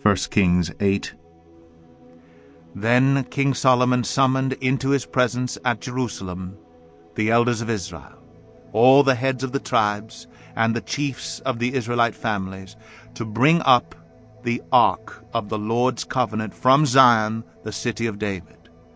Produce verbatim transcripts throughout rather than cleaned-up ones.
First Kings eight. Then King Solomon summoned into his presence at Jerusalem the elders of Israel, all the heads of the tribes, and the chiefs of the Israelite families, to bring up the ark of the Lord's covenant from Zion, the city of David.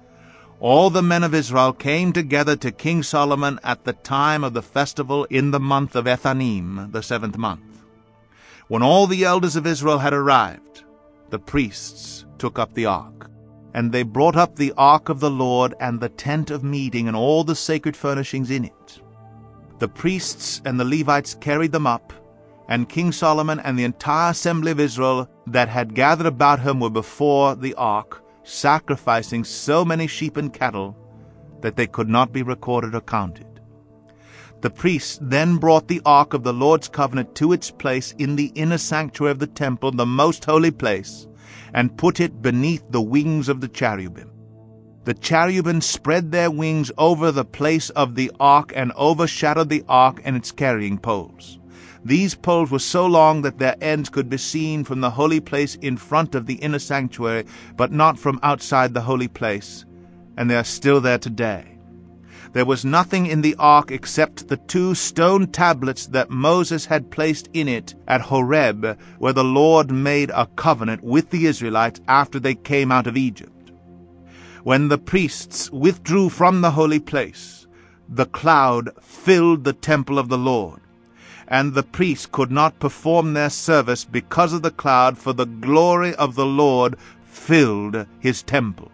All the men of Israel came together to King Solomon at the time of the festival in the month of Ethanim, the seventh month. When all the elders of Israel had arrived, the priests took up the ark. And they brought up the ark of the Lord and the tent of meeting and all the sacred furnishings in it. The priests and the Levites carried them up, and King Solomon and the entire assembly of Israel that had gathered about him were before the ark, sacrificing so many sheep and cattle that they could not be recorded or counted. The priests then brought the ark of the Lord's covenant to its place in the inner sanctuary of the temple, the most holy place, and put it beneath the wings of the cherubim. The cherubim spread their wings over the place of the ark and overshadowed the ark and its carrying poles. These poles were so long that their ends could be seen from the holy place in front of the inner sanctuary, but not from outside the holy place, and they are still there today. There was nothing in the ark except the two stone tablets that Moses had placed in it at Horeb, where the Lord made a covenant with the Israelites after they came out of Egypt. When the priests withdrew from the holy place, the cloud filled the temple of the Lord, and the priests could not perform their service because of the cloud, for the glory of the Lord filled his temple.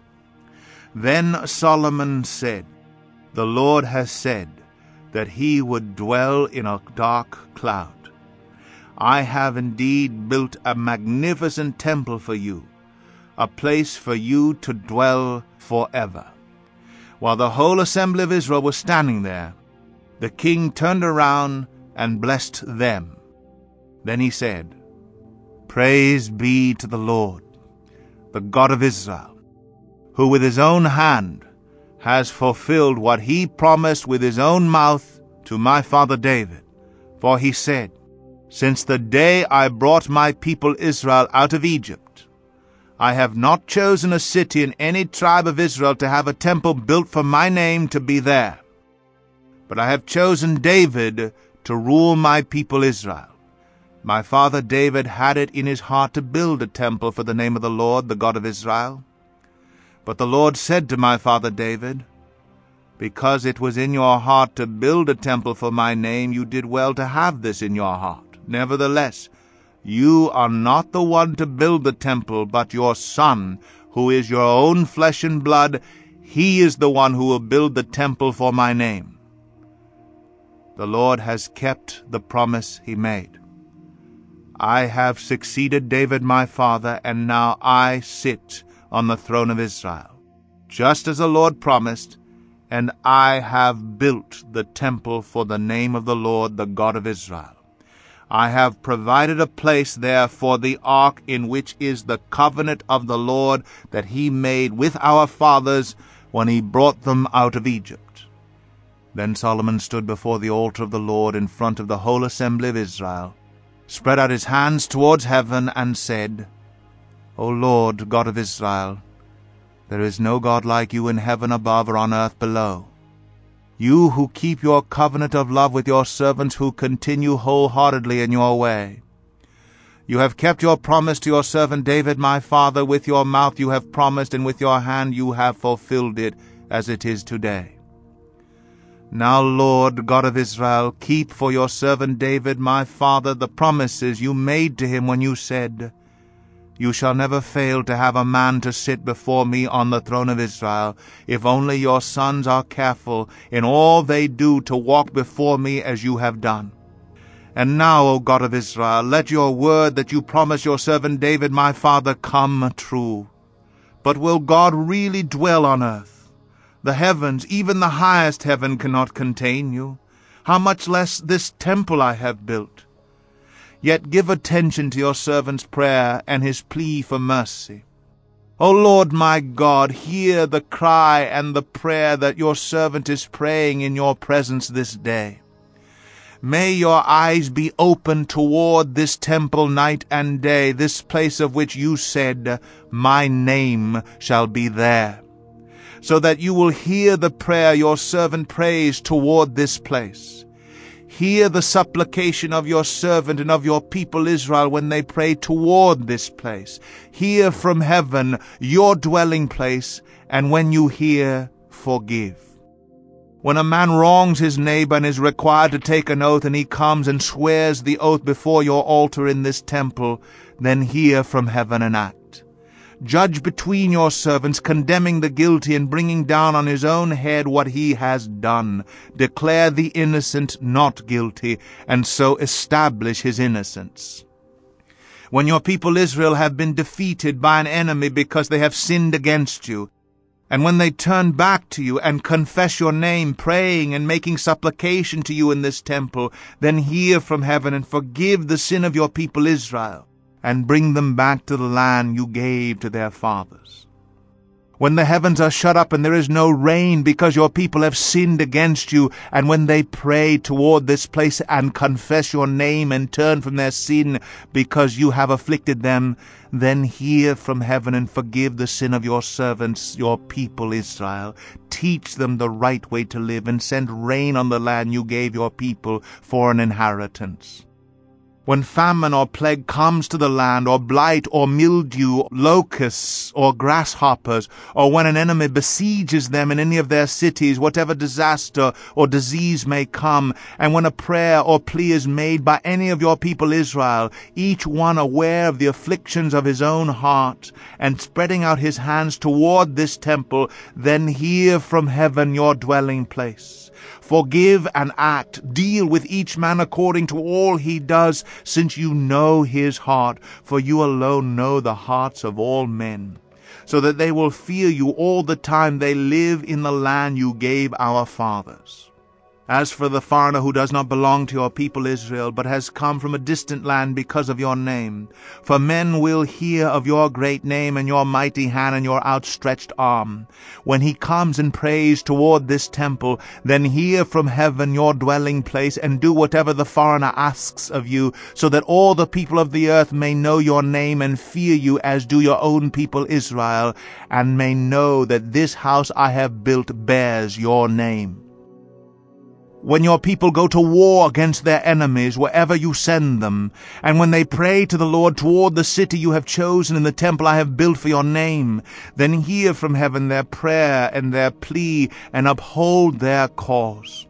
Then Solomon said, "The Lord has said that he would dwell in a dark cloud. I have indeed built a magnificent temple for you, a place for you to dwell forever." While the whole assembly of Israel was standing there, the king turned around and blessed them. Then he said, "Praise be to the Lord, the God of Israel, who with his own hand has fulfilled what he promised with his own mouth to my father David. For he said, 'Since the day I brought my people Israel out of Egypt, I have not chosen a city in any tribe of Israel to have a temple built for my name to be there. But I have chosen David to rule my people Israel. My father David had it in his heart to build a temple for the name of the Lord, the God of Israel. But the Lord said to my father David, Because it was in your heart to build a temple for my name, you did well to have this in your heart. Nevertheless, you are not the one to build the temple, but your son, who is your own flesh and blood, he is the one who will build the temple for my name. The Lord has kept the promise he made. I have succeeded David my father, and now I sit on the throne of Israel, just as the Lord promised, and I have built the temple for the name of the Lord, the God of Israel. I have provided a place there for the ark, in which is the covenant of the Lord that he made with our fathers when he brought them out of Egypt." Then Solomon stood before the altar of the Lord in front of the whole assembly of Israel, spread out his hands towards heaven, and said, "O Lord, God of Israel, there is no God like you in heaven above or on earth below. You who keep your covenant of love with your servants, who continue wholeheartedly in your way. You have kept your promise to your servant David my father. With your mouth you have promised, and with your hand you have fulfilled it, as it is today. Now, Lord, God of Israel, keep for your servant David my father the promises you made to him when you said, You shall never fail to have a man to sit before me on the throne of Israel, if only your sons are careful in all they do to walk before me as you have done. And now, O God of Israel, let your word that you promised your servant David my father come true. But will God really dwell on earth? The heavens, even the highest heaven, cannot contain you. How much less this temple I have built? Yet give attention to your servant's prayer and his plea for mercy. O Lord my God, hear the cry and the prayer that your servant is praying in your presence this day. May your eyes be open toward this temple night and day, this place of which you said, My name shall be there, so that you will hear the prayer your servant prays toward this place. Hear the supplication of your servant and of your people Israel when they pray toward this place. Hear from heaven your dwelling place, and when you hear, forgive. When a man wrongs his neighbor and is required to take an oath, and he comes and swears the oath before your altar in this temple, then hear from heaven and act. Judge between your servants, condemning the guilty and bringing down on his own head what he has done. Declare the innocent not guilty, and so establish his innocence. When your people Israel have been defeated by an enemy because they have sinned against you, and when they turn back to you and confess your name, praying and making supplication to you in this temple, then hear from heaven and forgive the sin of your people Israel, and bring them back to the land you gave to their fathers. When the heavens are shut up and there is no rain because your people have sinned against you, and when they pray toward this place and confess your name and turn from their sin because you have afflicted them, then hear from heaven and forgive the sin of your servants, your people Israel. Teach them the right way to live, and send rain on the land you gave your people for an inheritance. When famine or plague comes to the land, or blight or mildew, locusts or grasshoppers, or when an enemy besieges them in any of their cities, whatever disaster or disease may come, and when a prayer or plea is made by any of your people Israel, each one aware of the afflictions of his own heart, and spreading out his hands toward this temple, then hear from heaven your dwelling place. Forgive and act, deal with each man according to all he does, since you know his heart, for you alone know the hearts of all men, so that they will fear you all the time they live in the land you gave our fathers. As for the foreigner who does not belong to your people Israel, but has come from a distant land because of your name, for men will hear of your great name and your mighty hand and your outstretched arm, when he comes and prays toward this temple, then hear from heaven your dwelling place, and do whatever the foreigner asks of you, so that all the people of the earth may know your name and fear you as do your own people Israel, and may know that this house I have built bears your name. When your people go to war against their enemies, wherever you send them, and when they pray to the Lord toward the city you have chosen and the temple I have built for your name, then hear from heaven their prayer and their plea, and uphold their cause.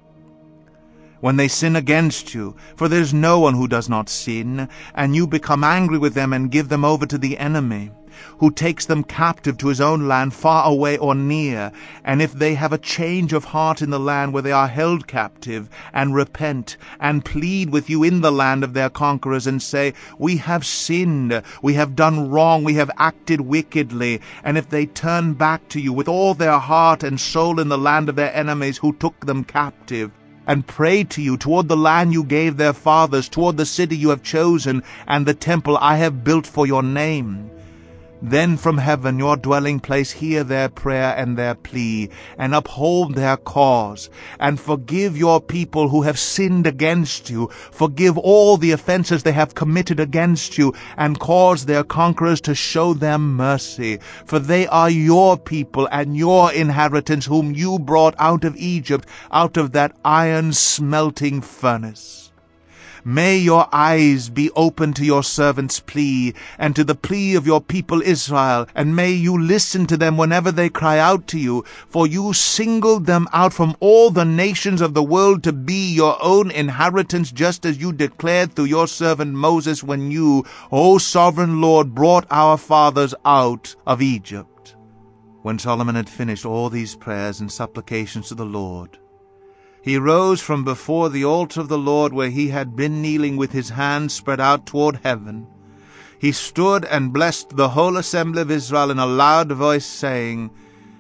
When they sin against you, for there is no one who does not sin, and you become angry with them and give them over to the enemy, who takes them captive to his own land, far away or near, and if they have a change of heart in the land where they are held captive, and repent, and plead with you in the land of their conquerors, and say, We have sinned, we have done wrong, we have acted wickedly, and if they turn back to you with all their heart and soul in the land of their enemies who took them captive, and pray to you toward the land you gave their fathers, toward the city you have chosen, and the temple I have built for your name, then from heaven your dwelling place hear their prayer and their plea, and uphold their cause, and forgive your people who have sinned against you. Forgive all the offenses they have committed against you, and cause their conquerors to show them mercy. For they are your people and your inheritance, whom you brought out of Egypt, out of that iron smelting furnace. May your eyes be open to your servant's plea, and to the plea of your people Israel, and may you listen to them whenever they cry out to you, for you singled them out from all the nations of the world to be your own inheritance, just as you declared through your servant Moses when you, O sovereign Lord, brought our fathers out of Egypt. When Solomon had finished all these prayers and supplications to the Lord, he rose from before the altar of the Lord, where he had been kneeling with his hands spread out toward heaven. He stood and blessed the whole assembly of Israel in a loud voice, saying,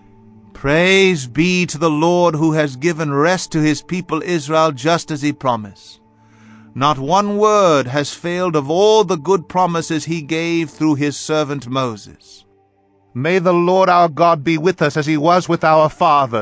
Praise be to the Lord, who has given rest to his people Israel, just as he promised. Not one word has failed of all the good promises he gave through his servant Moses. May the Lord our God be with us as he was with our fathers.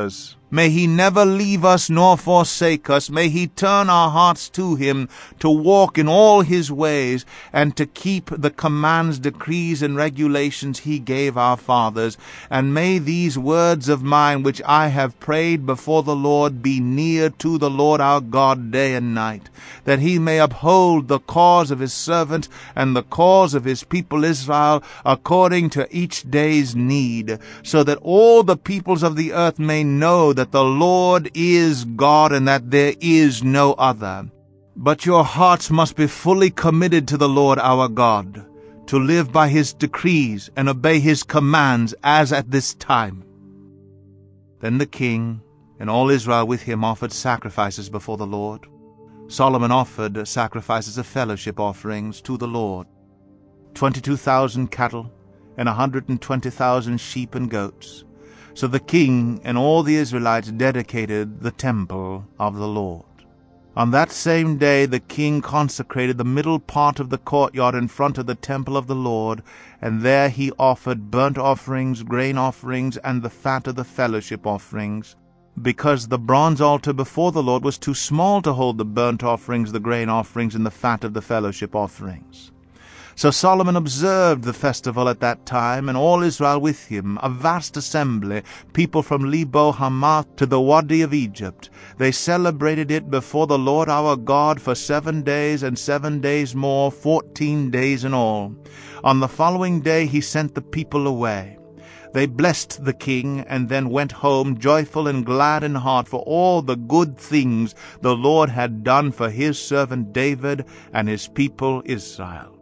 May he never leave us nor forsake us. May he turn our hearts to him, to walk in all his ways, and to keep the commands, decrees, and regulations he gave our fathers. And may these words of mine, which I have prayed before the Lord, be near to the Lord our God day and night, that he may uphold the cause of his servant and the cause of his people Israel, according to each day's need, so that all the peoples of the earth may know that the Lord is God, and that there is no other. But your hearts must be fully committed to the Lord our God, to live by his decrees and obey his commands, as at this time." Then the king and all Israel with him offered sacrifices before the Lord. Solomon offered sacrifices of fellowship offerings to the Lord, twenty-two thousand cattle and a hundred and twenty thousand sheep and goats. So the king and all the Israelites dedicated the temple of the Lord. On that same day the king consecrated the middle part of the courtyard in front of the temple of the Lord, and there he offered burnt offerings, grain offerings, and the fat of the fellowship offerings, because the bronze altar before the Lord was too small to hold the burnt offerings, the grain offerings, and the fat of the fellowship offerings. So Solomon observed the festival at that time, and all Israel with him, a vast assembly, people from Lebo Hamath to the Wadi of Egypt. They celebrated it before the Lord our God for seven days and seven days more, fourteen days in all. On the following day he sent the people away. They blessed the king, and then went home joyful and glad in heart for all the good things the Lord had done for his servant David and his people Israel.